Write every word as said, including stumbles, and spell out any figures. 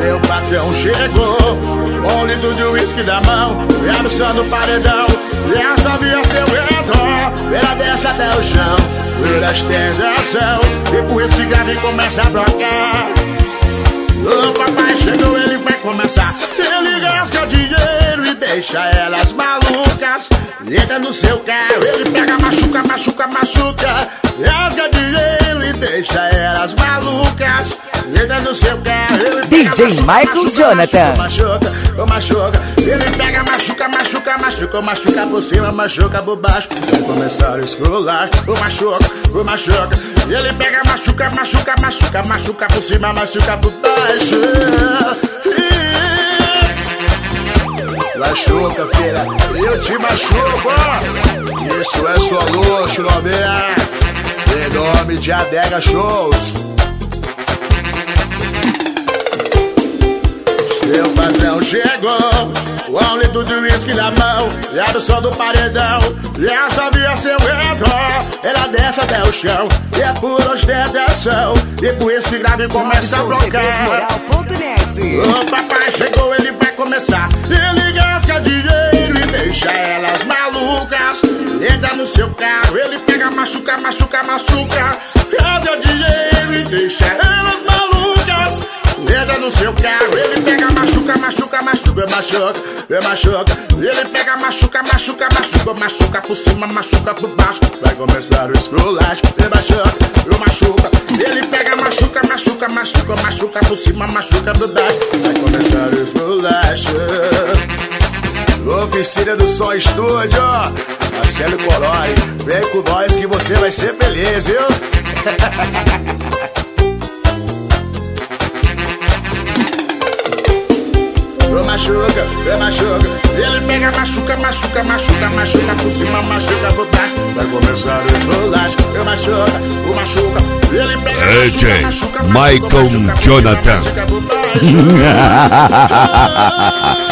Seu patrão chegou, um litro de uísque da mão, e abraçando o paredão. E as novinhas seu redor, ela desce até o chão, ela estende a ação, depois se grava e começa a brocar. O papai chegou, ele vai começar. Ele rasga dinheiro e deixa elas malucas. Entra no seu carro, ele pega, machuca, machuca, machuca. Rasga dinheiro e deixa elas malucas. Entra no seu carro, ele pega, D J machuca, Michael machuca, Jonathan. Machuca, machuca, machuca. Ele pega, machuca, machuca, machuca. Machuca por cima, machuca por baixo. Vai começar a escolar. O machuca, o machuca. Ele pega, machuca, machuca, machuca. Machuca por cima, machuca por baixo. Machuca, filha, eu te machuco. Isso é só luxo, novinha. Em nome de Adega Shows. Seu patrão chegou, um litro de uísque na mão, e abre o som do paredão. E as novinhas seu redor, ela desce até o chão, e é por ostentação. E por esse grave começa a brocar. O papai chegou, ele vai começar. Ele gasta dinheiro e deixa elas malucas. Entra no seu carro, ele pega, machuca, machuca, machuca. Gasta dinheiro e deixa elas malucas. Entra no seu carro, ele pega, machuca, machuca, machuca, machuca, machuca. Ele pega, machuca, machuca, machuca, machuca por cima, machuca por baixo. Vai começar o esculacho, machuca, machuca. Ele pega, machuca, machuca, machuca, machuca por cima, machuca por baixo. Vai começar o esculacho. Oficina do Som Estúdio, Marcelo Colói, vem com nós que você vai ser feliz, viu? Machuca, machuca. Ele pega, machuca, machuca, machuca, machuca por cima, machuca por baixo. Vai começar o esculacho. Eu machuca, o machuca. Ele pega, D J Michael Jonathan.